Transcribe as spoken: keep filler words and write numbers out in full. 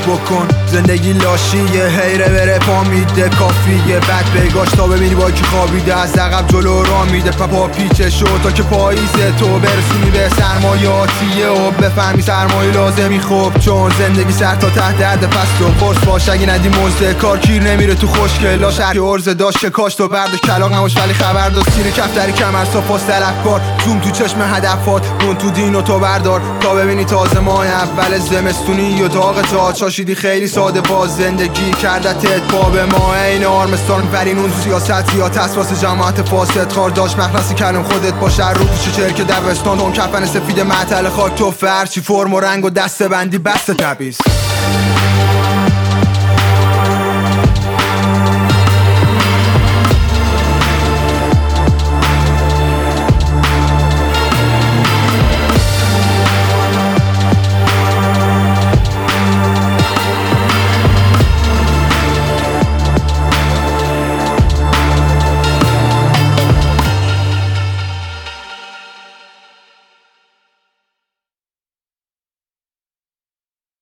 بکن. زندگی لاشیه، حیره بره پا میده کافیه، بعد بگاش تا ببینی با کی خوابیده، از عقب جلو را میده پا پیچه شو تا که پاییزه تو برسونی به سرمایاتیه و بفهمی سرمایه لازمی. خوب چون زندگی سر تا ته درد پس تو فرس باش، اگه ندی مزده کار کیر نمیره تو خوشگلاش. هر که عرضه داشت که کاش تو برداشت کلاغ نباش ولی خبر داشت، سیر کفتری کمر صفاست طلبکار، زوم تو چشم هدفات، رون تو دین و تو بردار تا ببینی تازه ماه اول زمستونی و داغ تا چاشیدی خیلی ساده باز زندگی کردتت پا به ما این آرمستان فرینون سیاست یا تسواس جماعت فاسد خار داشت مخلصی کلم خودت باشه رو پیش چرک دبستان اون کفن سفید معطل خاک تو فرچی فرم و رنگ و دسته بندی بسته تبیز.